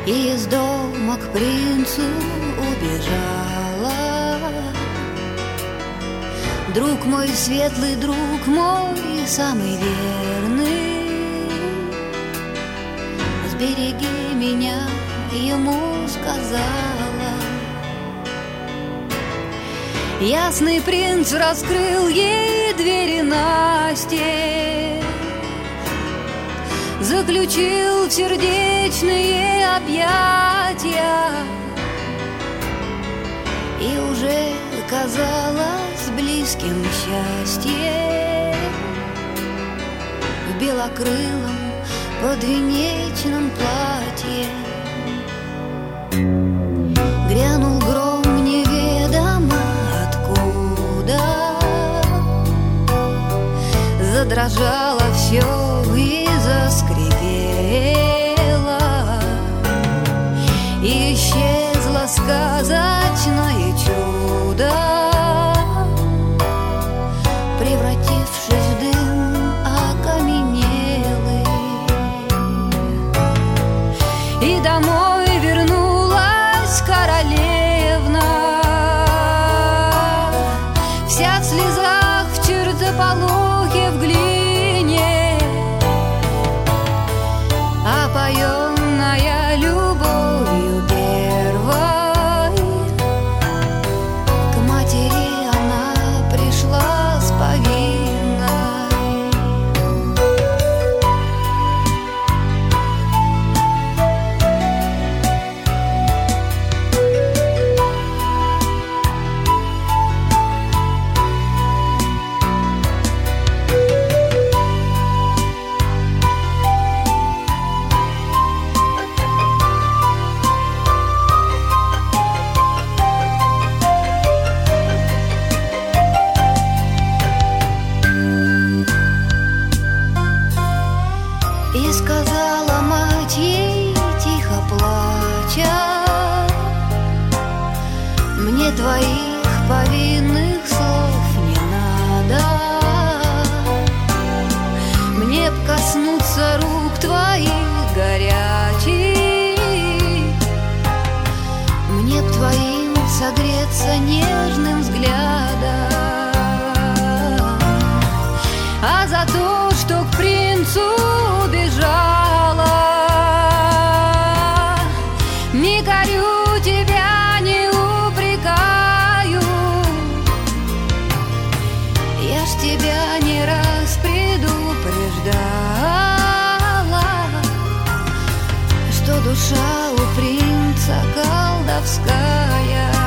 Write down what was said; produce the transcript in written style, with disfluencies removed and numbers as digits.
и из дома к принцу убежала. Друг мой, светлый друг мой, самый верный, сбереги меня, ему сказала. Ясный принц раскрыл ей двери настежь, заключил в сердечные объятия, и уже казалось близким счастье в белокрылом подвенечном платье. Грянул гром неведомо откуда, задрожало все и заскрипело, и исчезло сказочное чудо, превратившись в дым окаменелый. И домой вернулась королевна, вся в слезах, в чертополохе, в глине, опоенная любовью первой. К матери она пришла с повинной. И сказала мать ей, тихо плача: мне твоих повинных слов не надо, мне б коснуться рук твоих горячих, мне б твоим согреться нежным взглядом. А за то, что к принцу убежала, не корю тебя, не упрекаю, я ж тебя не раз предупреждала, что душа у принца колдовская.